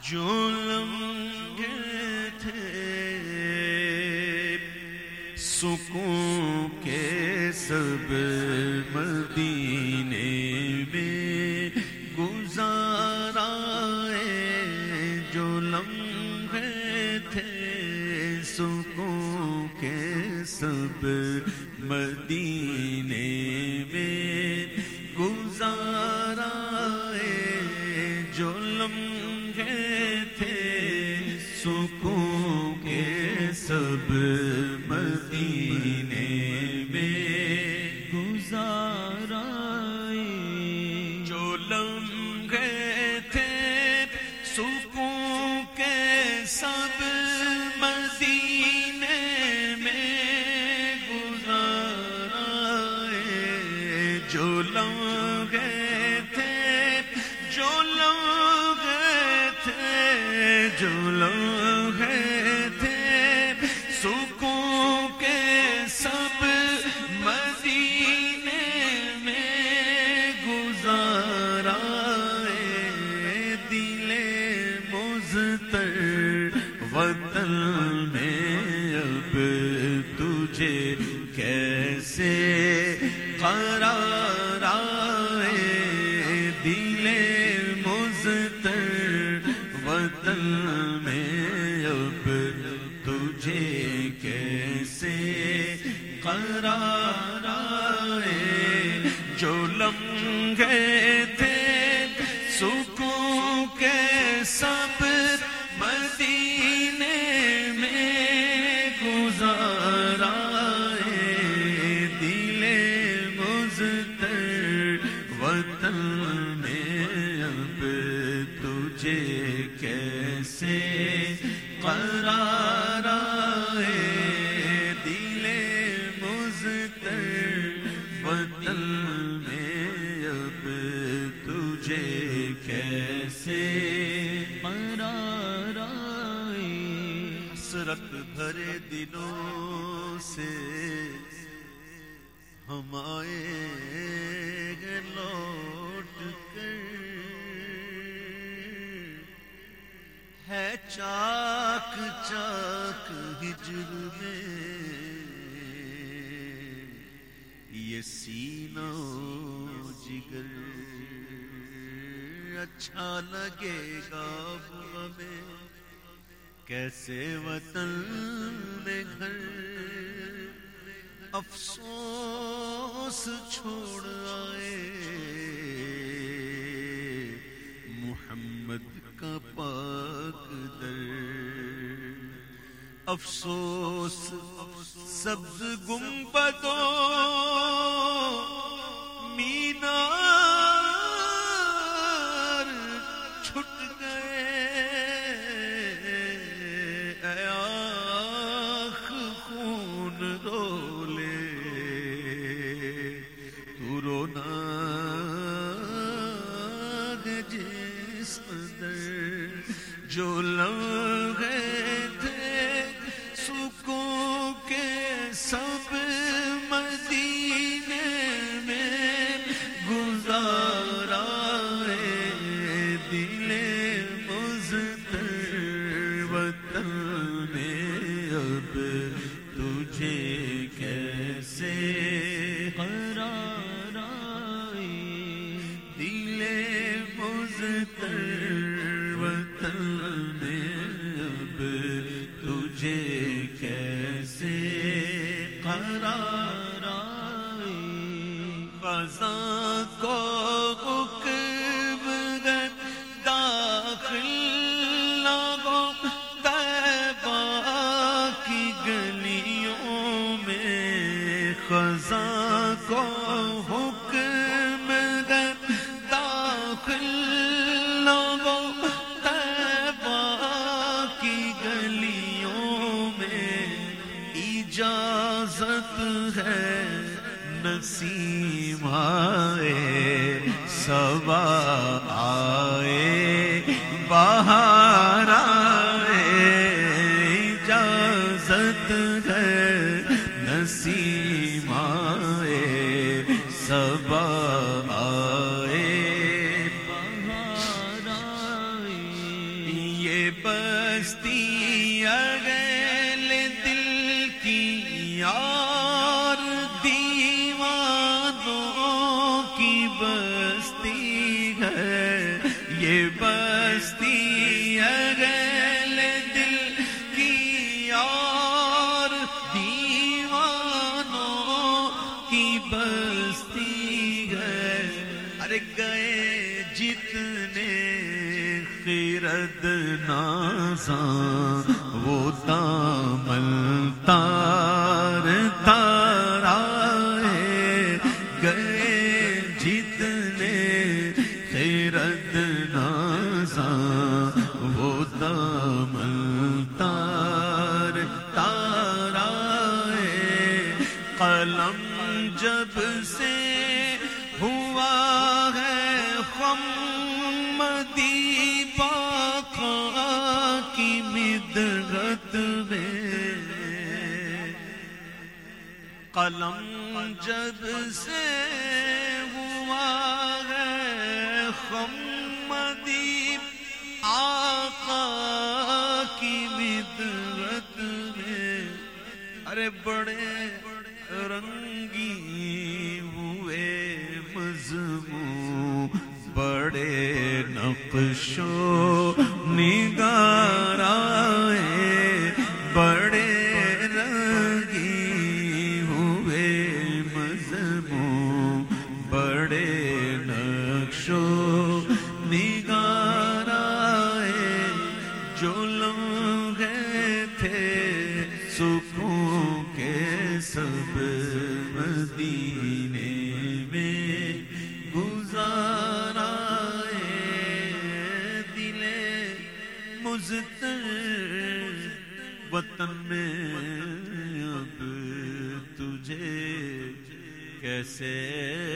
جو لمحے تھے سکون کے سب مدینے میں گزارا ہے، جو لمحے تھے سکون کے سب مدینے میں گزارا ہے، جو لمحے تھے سکون کے سب مدینے میں گزارا ہے، جو لمحے تھے سکون کے سب مدینے میں گزارا ہے، جو لمحے تھے، جو لمحے تھے، جو لمحے تھے سکون کے سب مدینے میں گزارا ہے، دل مضطر وطن میں اب تجھے کیسے قرار آئے، دل مضطر وطن میں اب تجھے کیسے قرار آئے، جو لمحے تھے سکون کے سب مدینے میں گزارا ہے، دل مضطر وطن میں اب تجھے کیسے قرار آئے، دل مضطر وطن میں اب تجھے کیسے قرار آئے، حسرت بھرے دنوں سے ہم آئے گے لوٹ کر، ہے چاک چاک ہجر میں یہ سینہ و جگر، اچھا لگے گا اب ہمیں کیسے وطن میں گھر، افسوس چھوڑ آئے محمد کا پاک در، افسوس سبز گنبدوں مینار چھٹ گئے، اے آنکھ خون رو لے تو رونا جس قدر، جو لمحے تھے سکون کے سب مدینے میں گزارا ہے، دل مضطر وطن میں اب تجھے کیسے قرار آئے، دل مضطر وطن میں اب تجھے کیسے قرار آئے، خزاں کو حکم ہے داخل لوگوں طیبہ کی گلیوں میں، خزاں کو حکم ہے داخل لوگوں طیبہ کی گلیوں میں، اجازت ہے نسیم آئے صبا آئے بہار آئے، اجازت ہے نسیم آئے صبا آئے بہار آئے، یہ بستی اگل دل کی یار دیوانوں کی بستی ہے، یہ بستی اگل دل کی یار دیوانوں کی بستی ہے۔ ارے گئے جتنے خرد نازاں وہ دامن تار تارائے، گئے جتنے خرد نازاں وہ دامن تار تارائے، قلم جب سے ہوا ہے خم مدیبا کی مدغت میں، قلم جب سے ہوا ہے خم مدیب آقا کی مدغت میں، ارے بڑے رنگی ہوئے مضمون، بڑے نقش و نگار آئے، بڑے رنگی ہوئے مضمون، بڑے نقش و نگار آئے، جو لمحے تھے سکون کے سب مدینے میں گزارا، مضطر وطن میں اب تجھے کیسے